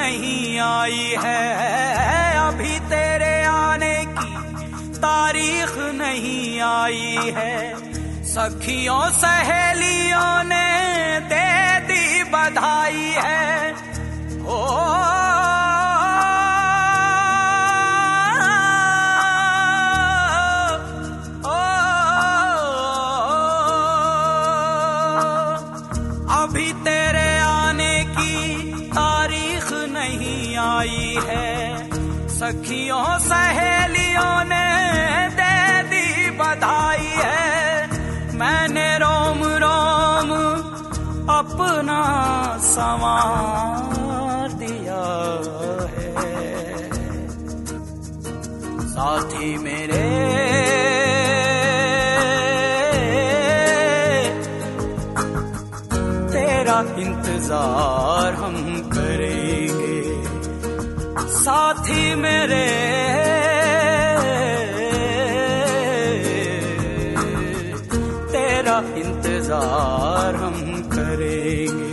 नहीं आई है, अभी तेरे आने की तारीख नहीं आई है। सखियों सहेलियों ने दे दी बधाई है। ओ अभी तेरे आने की तारीख नहीं आई है। सखियों सहेलियों ने दे दी बधाई है। मैंने रोम रोम अपना संवार दिया है। साथी मेरे तेरा इंतजार हम करेंगे। साथी मेरे तेरा इंतजार हम करेंगे।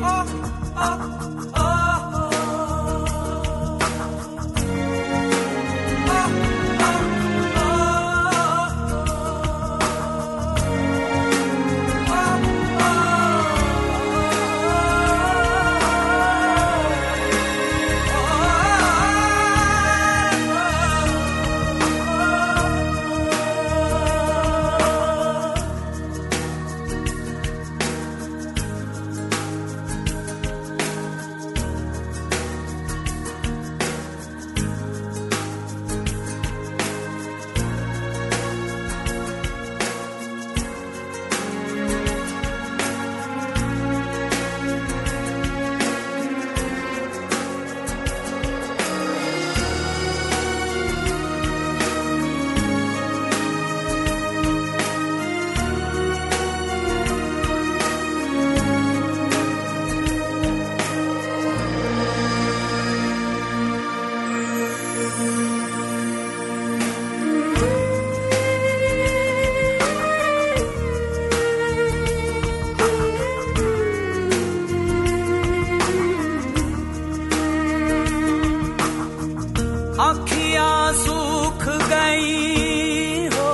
अखियां सूख गई हो,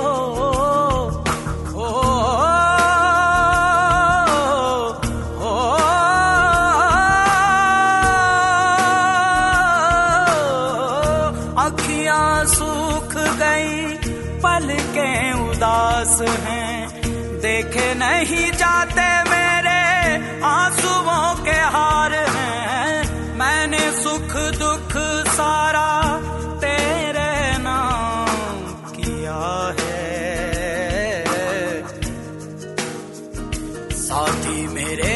अखियां सूख गई, पलकें उदास हैं। देखे नहीं जाते मेरे आंसुओं के हार हैं। मैंने सुख दुख सारा साथी मेरे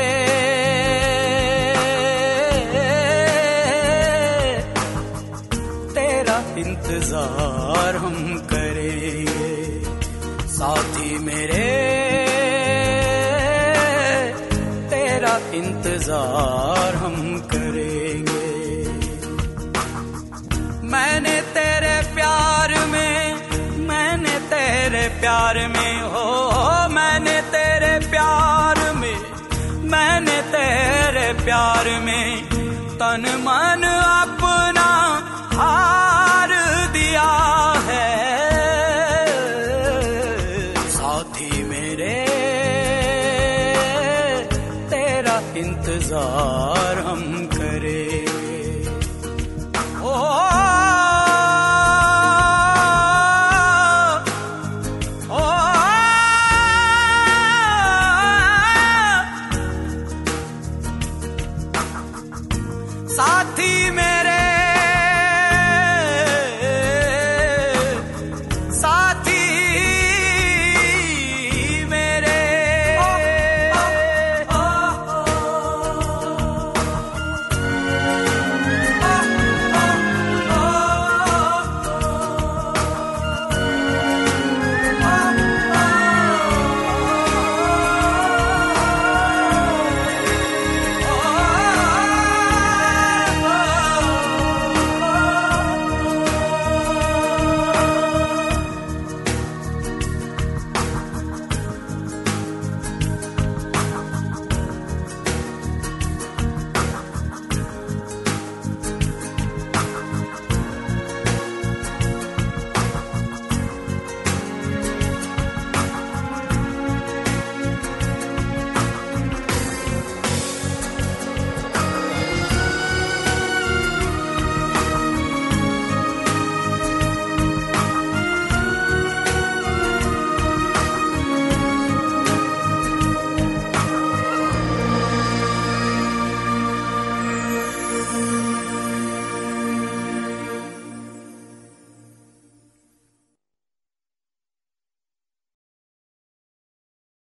तेरा इंतजार हम करेंगे। साथी मेरे तेरा इंतजार हम करेंगे। मैंने तेरे प्यार में, मैंने तेरे प्यार में हो, मैंने तेरे प्यार में, मैंने तेरे प्यार में तन मन अपना हार दिया है। साथी मेरे तेरा इंतजार हम करेंगे। ओ साथी